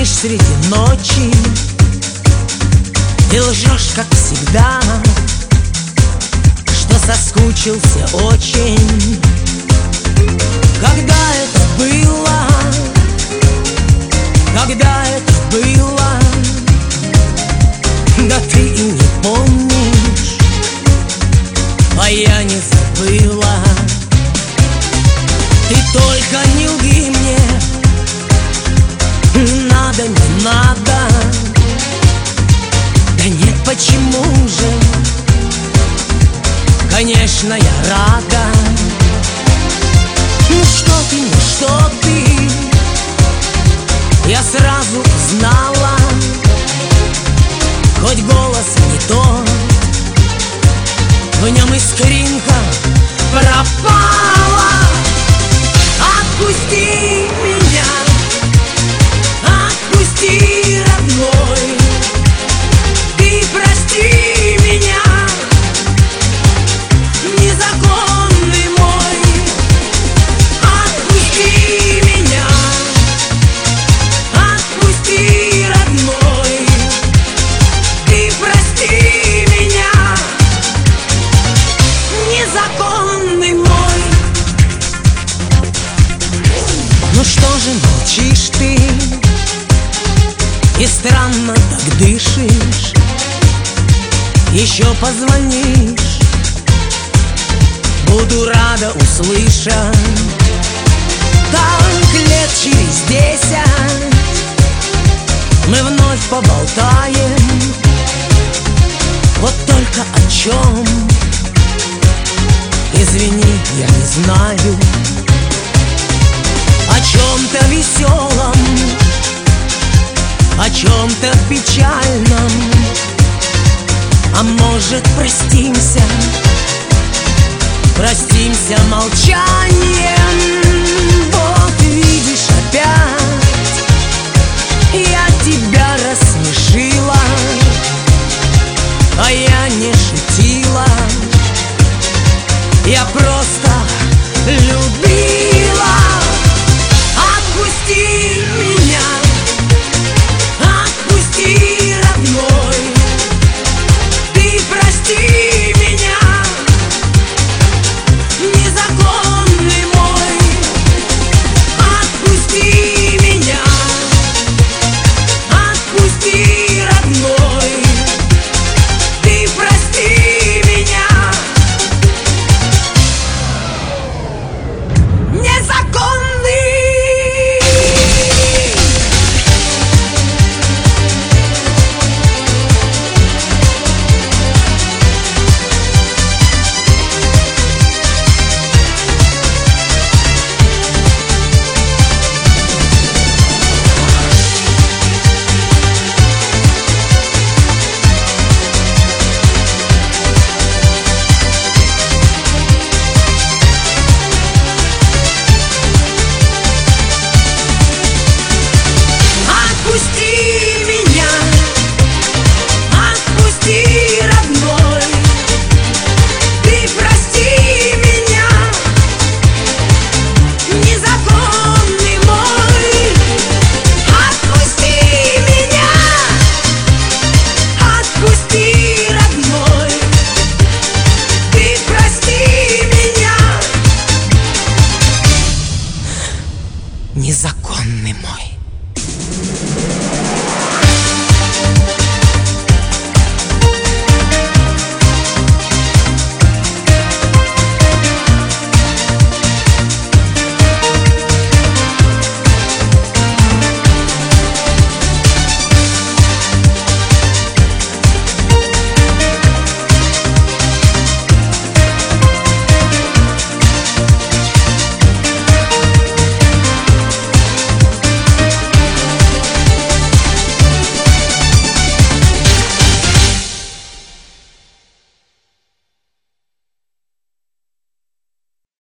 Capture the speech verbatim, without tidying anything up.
звонишь среди ночи и лжешь, как всегда, что соскучился очень. Когда это было? Когда это было? Да ты и не помнишь, а я не забыла. Ты только не лги мне, надо, не надо. Да нет, почему же? Конечно, я рада. Ну что ты, ну что ты? Я сразу узнала, хоть голос не тот, в нем искринка пропала. Отпусти меня, отпусти, родной, ты прости меня, незаконный мой. Отпусти меня, отпусти, родной, ты прости меня, незаконный мой. Ну что же молчишь ты и странно так дышишь? Еще позвонишь, буду рада услышать. Так лет через десять мы вновь поболтаем. Вот только о чем, извини, я не знаю. О чем-то веселом, о чем-то печальном. А может, простимся, простимся молчанием. Вот видишь, опять я тебя